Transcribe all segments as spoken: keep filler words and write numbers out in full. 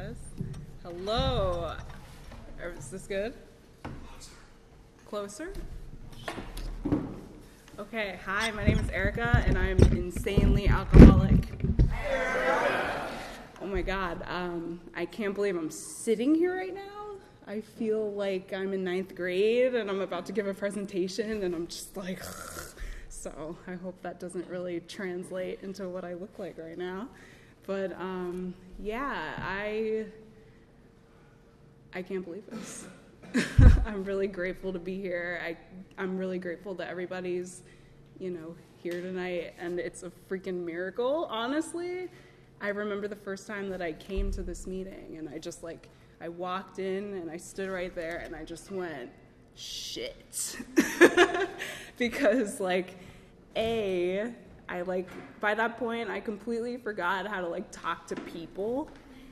guys. Hello. Is this good? Closer. Closer? Okay, hi, my name is Erica, and I'm insanely alcoholic. Erica. Oh my God, um, I can't believe I'm sitting here right now. I feel like I'm in ninth grade, and I'm about to give a presentation, and I'm just like, so I hope that doesn't really translate into what I look like right now. But um, yeah, I I can't believe this. I'm really grateful to be here. I I'm really grateful that everybody's, you know, here tonight, and it's a freaking miracle, honestly. I remember the first time that I came to this meeting, and I just like I walked in and I stood right there and I just went, shit. Because like A, I like, by that point, I completely forgot how to like talk to people.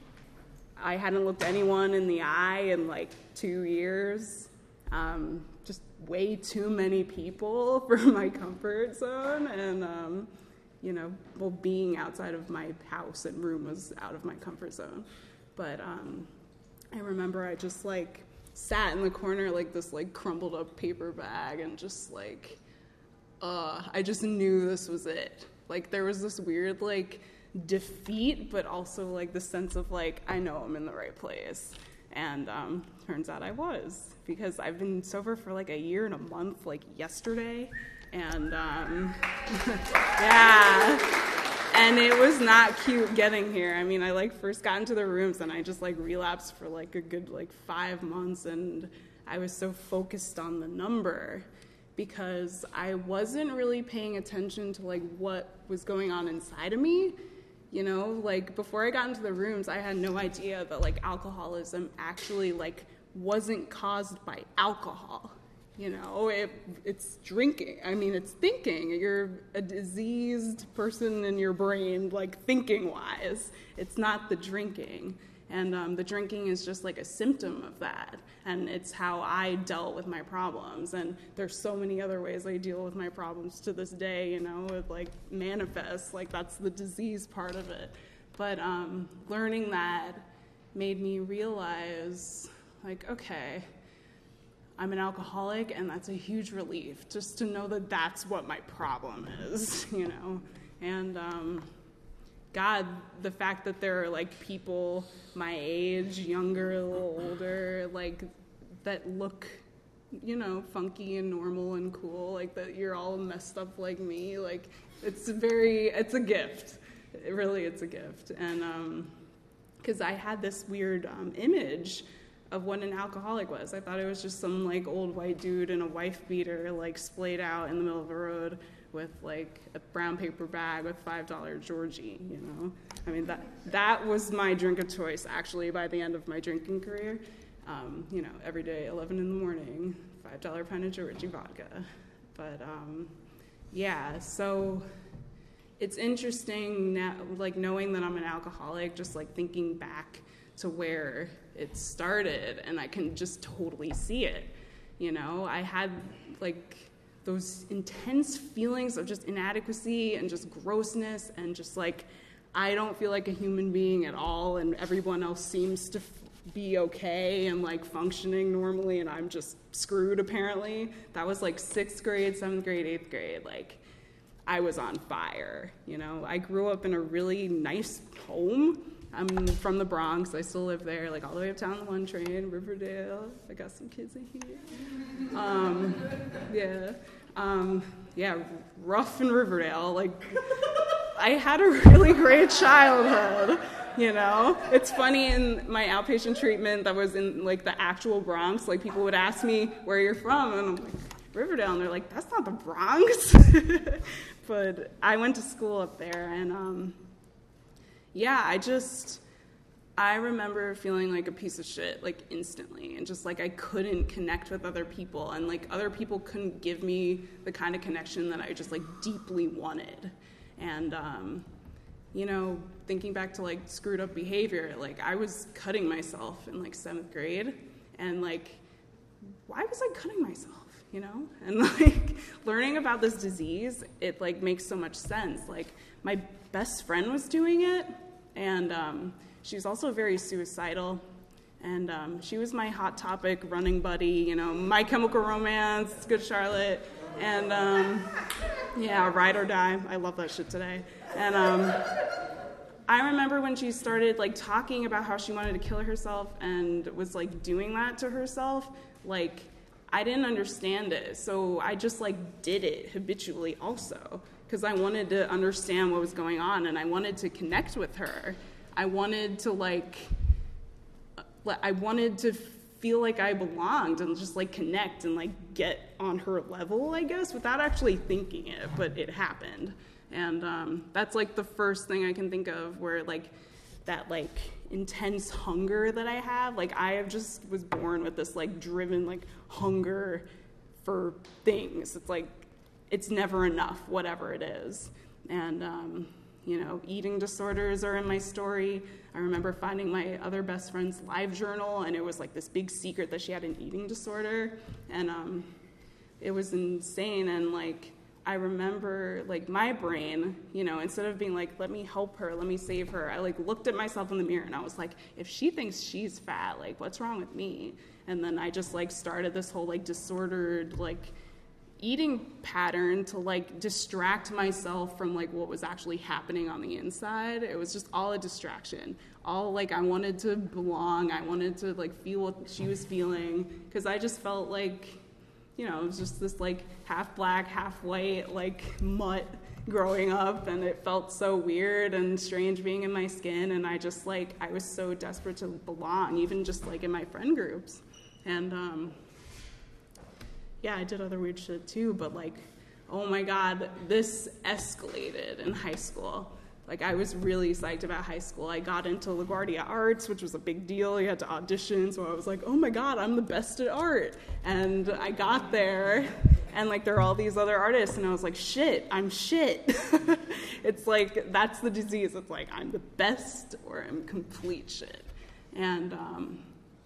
I hadn't looked anyone in the eye in like two years. Um, just way too many people for my comfort zone. And, um, you know, well, being outside of my house and room was out of my comfort zone. But um, I remember I just like sat in the corner like this like crumpled up paper bag and just like, Uh, I just knew this was it. Like, there was this weird, like, defeat, but also, like, the sense of, like, I know I'm in the right place. And um, turns out I was, because I've been sober for, like, a year and a month, like, yesterday. And, um, yeah. And it was not cute getting here. I mean, I, like, first got into the rooms, and I just, like, relapsed for, like, a good, like, five months. And I was so focused on the number, because I wasn't really paying attention to like what was going on inside of me. You know, like before I got into the rooms, I had no idea that like alcoholism actually like wasn't caused by alcohol. You know, it, it's drinking. I mean, it's thinking. You're a diseased person in your brain, like thinking wise. It's not the drinking. And um, the drinking is just like a symptom of that. And it's how I dealt with my problems. And there's so many other ways I deal with my problems to this day, you know, it like manifests, like that's the disease part of it. But um, learning that made me realize, like, okay, I'm an alcoholic, and that's a huge relief, just to know that that's what my problem is, you know. And um, God, the fact that there are, like, people my age, younger, a little older, like, that look, you know, funky and normal and cool, like, that you're all messed up like me, like, it's very, it's a gift. It really, it's a gift. And, um, because I had this weird um, image of what an alcoholic was. I thought it was just some, like, old white dude in a wife beater, like, splayed out in the middle of the road with like a brown paper bag with five dollar Georgie, you know? I mean, that that was my drink of choice, actually, by the end of my drinking career. Um, you know, every day, eleven in the morning, five dollar pint of Georgie vodka. But, um, yeah, so it's interesting now, like, knowing that I'm an alcoholic, just, like, thinking back to where it started, and I can just totally see it, you know? I had, like, those intense feelings of just inadequacy and just grossness and just like, I don't feel like a human being at all, and everyone else seems to f- be okay and like functioning normally, and I'm just screwed apparently. That was like sixth grade, seventh grade, eighth grade. Like, I was on fire, you know? I grew up in a really nice home. I'm from the Bronx. I still live there, like all the way uptown the one train, Riverdale. I got some kids in here. Um, yeah. Um, yeah, rough in Riverdale. Like, I had a really great childhood, you know? It's funny, in my outpatient treatment that was in, like, the actual Bronx, like, people would ask me where you're from, and I'm like, Riverdale, and they're like, that's not the Bronx. But I went to school up there, and, um, yeah, I just, I remember feeling like a piece of shit, like, instantly, and just, like, I couldn't connect with other people, and, like, other people couldn't give me the kind of connection that I just, like, deeply wanted. And, um, you know, thinking back to, like, screwed up behavior, like, I was cutting myself in, like, seventh grade, and, like, why was I cutting myself, you know? And, like, learning about this disease, it, like, makes so much sense. Like, my best friend was doing it, and, um, she was also very suicidal. And um, she was my Hot Topic running buddy, you know, My Chemical Romance, Good Charlotte, and um, yeah, Ride or Die. I love that shit today. And um, I remember when she started like talking about how she wanted to kill herself and was like doing that to herself, like I didn't understand it. So I just like did it habitually also because I wanted to understand what was going on and I wanted to connect with her. I wanted to like, I wanted to feel like I belonged and just like connect and like get on her level, I guess, without actually thinking it, but it happened. And um, that's like the first thing I can think of where like that like intense hunger that I have, like I have just was born with this like driven like hunger for things. It's like, it's never enough, whatever it is. And, um, you know, eating disorders are in my story. I remember finding my other best friend's live journal, and it was like this big secret that she had an eating disorder. And um, it was insane. And like, I remember like my brain, you know, instead of being like, let me help her, let me save her, I like looked at myself in the mirror and I was like, if she thinks she's fat, like what's wrong with me? And then I just like started this whole like disordered like eating pattern to like distract myself from like what was actually happening on the inside. It was just all a distraction. All like I wanted to belong. I wanted to like feel what she was feeling because I just felt like, you know, it was just this like half black, half white like mutt growing up, and it felt so weird and strange being in my skin. And I just like I was so desperate to belong, even just like in my friend groups. And um yeah, I did other weird shit too, but like, oh my God, this escalated in high school. Like, I was really psyched about high school. I got into LaGuardia Arts, which was a big deal. You had to audition, so I was like, oh my God, I'm the best at art. And I got there, and like, there are all these other artists, and I was like, shit, I'm shit. It's like, that's the disease. It's like, I'm the best, or I'm complete shit. And, um,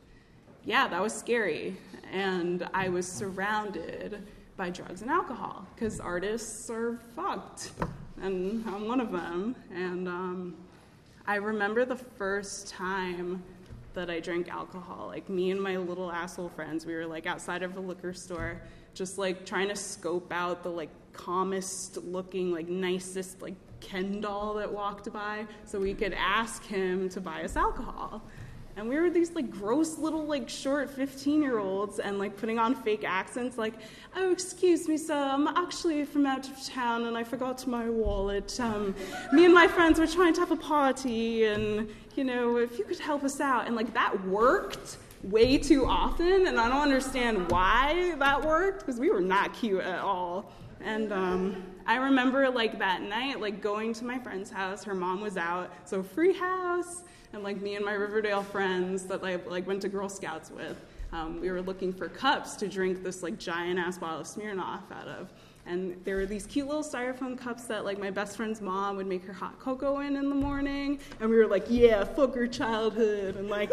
yeah, that was scary. And I was surrounded by drugs and alcohol because artists are fucked, and I'm one of them. And um, I remember the first time that I drank alcohol. Like me and my little asshole friends, we were like outside of a liquor store, just like trying to scope out the like calmest looking, like nicest like Ken doll that walked by, so we could ask him to buy us alcohol. And we were these like gross little like short fifteen year olds and like putting on fake accents like, oh, excuse me, sir, I'm actually from out of town and I forgot my wallet. Um, me and my friends were trying to have a party and, you know, if you could help us out. And like that worked way too often, and I don't understand why that worked because we were not cute at all. And um, I remember like that night, like going to my friend's house, her mom was out, so free house. And like me and my Riverdale friends that I like went to Girl Scouts with, um, we were looking for cups to drink this like giant ass bottle of Smirnoff out of. And there were these cute little styrofoam cups that like my best friend's mom would make her hot cocoa in in the morning. And we were like, yeah, fuck her childhood. And like,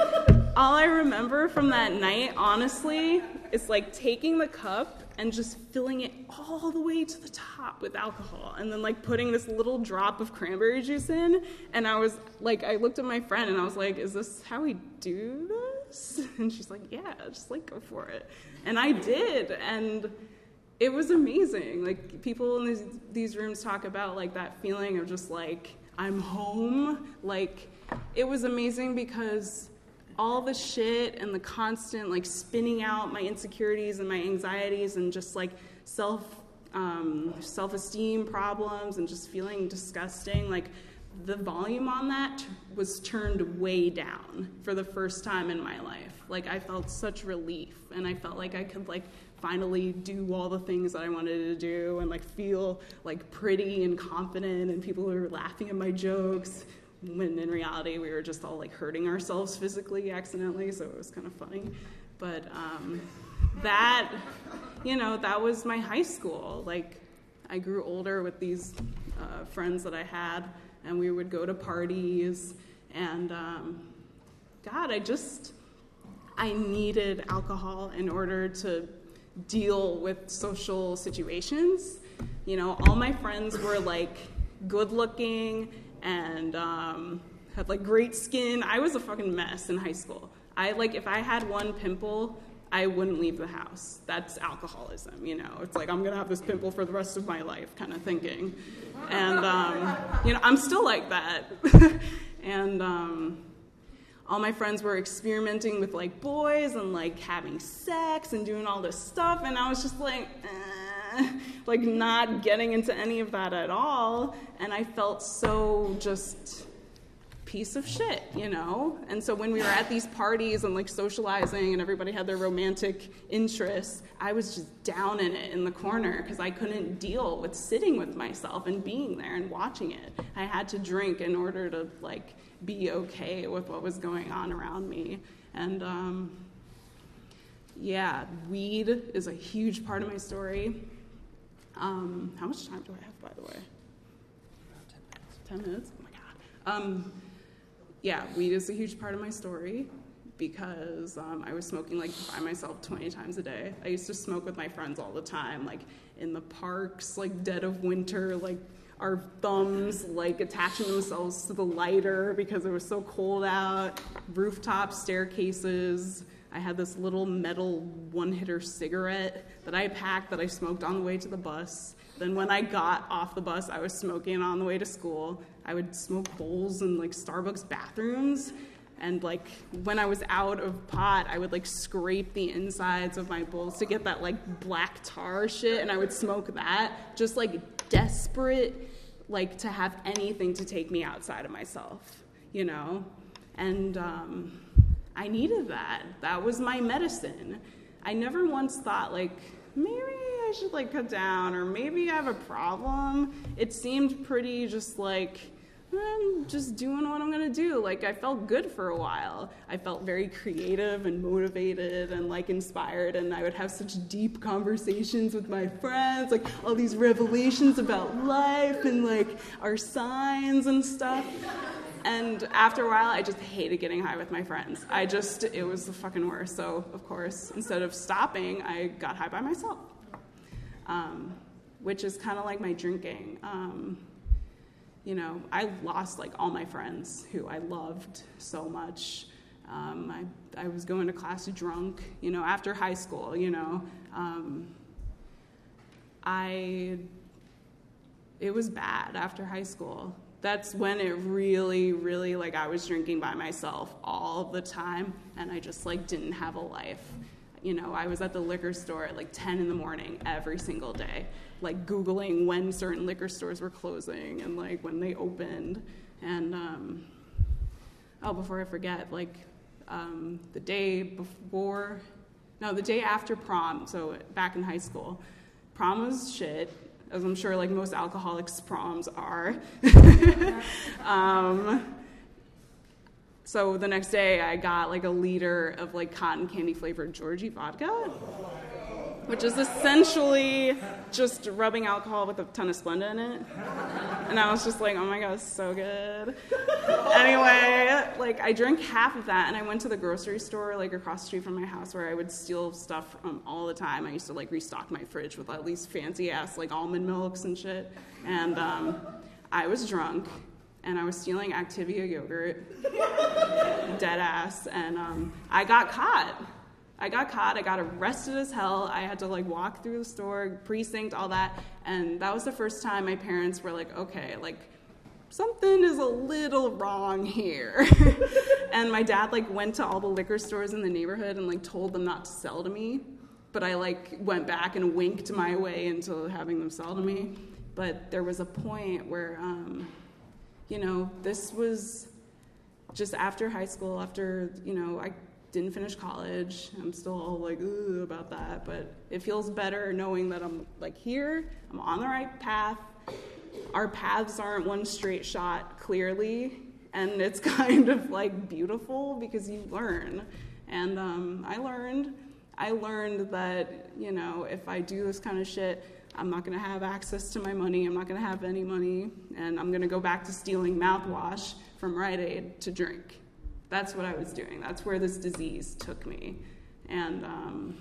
all I remember from that night, honestly, is like taking the cup and just filling it all the way to the top with alcohol, and then like putting this little drop of cranberry juice in. And I was like, I looked at my friend and I was like, is this how we do this? And she's like, yeah, just like go for it. And I did, and it was amazing. Like people in these, these rooms talk about like that feeling of just like, I'm home. Like it was amazing because all the shit and the constant like spinning out my insecurities and my anxieties and just like self um, self-esteem problems and just feeling disgusting, like the volume on that was turned way down for the first time in my life. Like I felt such relief, and I felt like I could like finally do all the things that I wanted to do and like feel like pretty and confident, and people were laughing at my jokes, when in reality we were just all like hurting ourselves physically accidentally, so it was kind of funny. But um, that, you know, that was my high school. Like I grew older with these uh, friends that I had, and we would go to parties, and um, God, I just, I needed alcohol in order to deal with social situations. You know, all my friends were like good looking and um, had like great skin. I was a fucking mess in high school. I like, if I had one pimple, I wouldn't leave the house. That's alcoholism, you know. It's like, I'm going to have this pimple for the rest of my life kind of thinking. And, um, you know, I'm still like that. and um, all my friends were experimenting with, like, boys and, like, having sex and doing all this stuff. And I was just like, eh, like, not getting into any of that at all. And I felt so just piece of shit, you know? And so when we were at these parties and like socializing and everybody had their romantic interests, I was just down in it in the corner because I couldn't deal with sitting with myself and being there and watching it. I had to drink in order to like be okay with what was going on around me. And um, yeah, weed is a huge part of my story. Um, how much time do I have, by the way? About ten minutes. Ten minutes? Oh my God. Um, Yeah, weed is a huge part of my story because um, I was smoking like by myself twenty times a day. I used to smoke with my friends all the time, like in the parks, like dead of winter, like our thumbs like attaching themselves to the lighter because it was so cold out, rooftop staircases. I had this little metal one-hitter cigarette that I packed that I smoked on the way to the bus. Then when I got off the bus, I was smoking on the way to school. I would smoke bowls in like Starbucks bathrooms. And like when I was out of pot, I would like scrape the insides of my bowls to get that like black tar shit. And I would smoke that, just like desperate, like to have anything to take me outside of myself, you know? And um, I needed that. That was my medicine. I never once thought like, maybe I should like cut down, or maybe I have a problem. It seemed pretty just like, I'm just doing what I'm gonna do. Like I felt good for a while. I felt very creative and motivated and like inspired, and I would have such deep conversations with my friends, like all these revelations about life and like our signs and stuff. And after a while, I just hated getting high with my friends. I just, it was the fucking worst. So, of course, instead of stopping, I got high by myself, um, which is kind of like my drinking. Um, you know, I lost, like, all my friends who I loved so much. Um, I, I was going to class drunk, you know, after high school, you know. Um, I, it was bad after high school. That's when it really, really, like, I was drinking by myself all the time, and I just, like, didn't have a life. You know, I was at the liquor store at, like, ten in the morning every single day, like, Googling when certain liquor stores were closing and, like, when they opened. And, um, oh, before I forget, like, um, the day before, no, the day after prom, so back in high school, prom was shit. As I'm sure like most alcoholics' proms are. um, so the next day I got like a liter of like cotton candy flavored Georgie vodka, which is essentially just rubbing alcohol with a ton of Splenda in it. And I was just like, oh my God, it's so good. Anyway, like I drank half of that, and I went to the grocery store like across the street from my house where I would steal stuff from all the time. I used to like restock my fridge with at least fancy ass like almond milks and shit. And um, I was drunk, and I was stealing Activia yogurt, dead ass, and um, I got caught. I got caught, I got arrested as hell. I had to like walk through the store, precinct, all that. And that was the first time my parents were like, okay, like something is a little wrong here. And my dad like went to all the liquor stores in the neighborhood and like told them not to sell to me. But I like went back and winked my way into having them sell to me. But there was a point where, um, you know, this was just after high school, after, you know, I didn't finish college. I'm still all like, ooh, about that, but it feels better knowing that I'm like here, I'm on the right path. Our paths aren't one straight shot, clearly, and it's kind of like beautiful because you learn. And um, I learned, I learned that, you know, if I do this kind of shit, I'm not gonna have access to my money, I'm not gonna have any money, and I'm gonna go back to stealing mouthwash from Rite Aid to drink. That's what I was doing. That's where this disease took me. And um,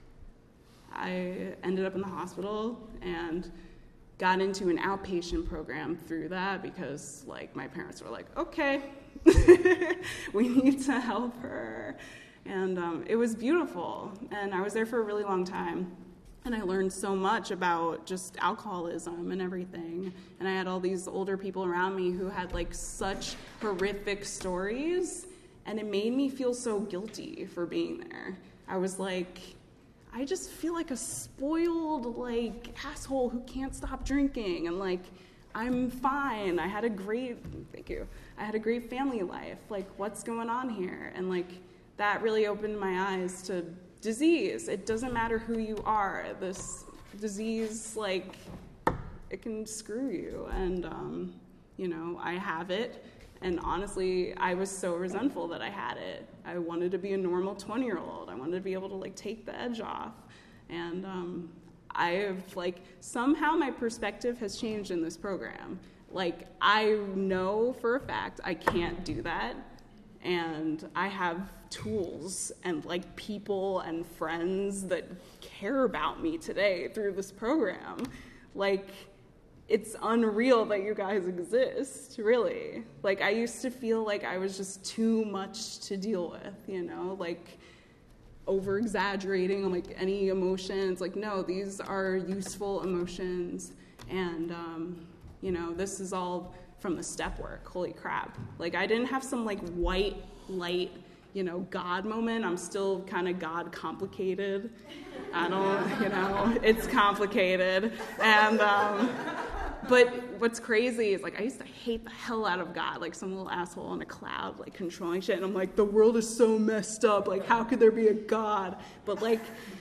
I ended up in the hospital and got into an outpatient program through that because, like, my parents were like, okay, We need to help her. And um, it was beautiful. And I was there for a really long time. And I learned so much about just alcoholism and everything. And I had all these older people around me who had like such horrific stories. And it made me feel so guilty for being there. I was like, I just feel like a spoiled like asshole who can't stop drinking. And like, I'm fine. I had a great, thank you. I had a great family life. Like, what's going on here? And like, that really opened my eyes to disease. It doesn't matter who you are. This disease, like, it can screw you. And, um, you know, I have it. And honestly, I was so resentful that I had it. I wanted to be a normal twenty-year-old. I wanted to be able to, like, take the edge off. And um, I have, like, somehow my perspective has changed in this program. Like, I know for a fact I can't do that. And I have tools and like people and friends that care about me today through this program. Like, it's unreal that you guys exist, really. Like, I used to feel like I was just too much to deal with, you know, like over exaggerating on like any emotion. It's like, no, these are useful emotions. And, um, you know, this is all from the step work. Holy crap. Like, I didn't have some like white light, you know, God moment. I'm still kind of God complicated. I don't, you know, it's complicated. And, um, but what's crazy is like, I used to hate the hell out of God, like some little asshole on a cloud, like controlling shit. And I'm like, the world is so messed up. Like, how could there be a God? But like,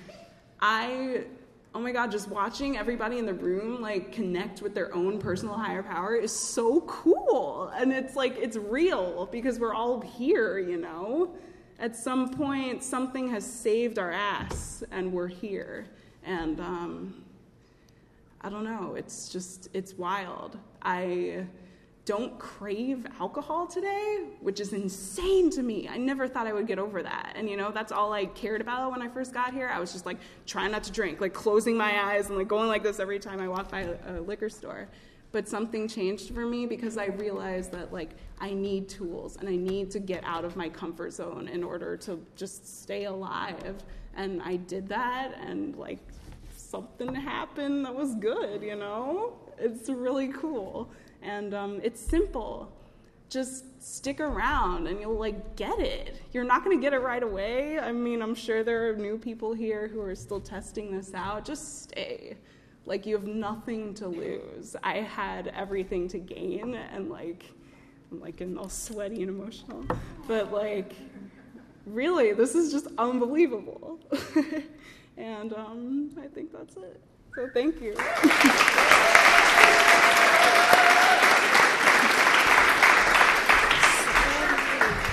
I, oh my God, just watching everybody in the room like connect with their own personal higher power is so cool. And it's like, it's real because we're all here, you know? At some point, something has saved our ass and we're here. And um, I don't know, it's just, it's wild. I don't crave alcohol today, which is insane to me. I never thought I would get over that. And, you know, that's all I cared about when I first got here. I was just, like, trying not to drink, like, closing my eyes and, like, going like this every time I walked by a, a liquor store. But something changed for me because I realized that, like, I need tools and I need to get out of my comfort zone in order to just stay alive. And I did that, and, like, something happened that was good, you know? It's really cool. And um, it's simple. Just stick around and you'll like get it. You're not gonna get it right away. I mean, I'm sure there are new people here who are still testing this out. Just stay. Like, you have nothing to lose. I had everything to gain, and like, I'm like getting all sweaty and emotional. But like, really, this is just unbelievable. And um, I think that's it. So thank you.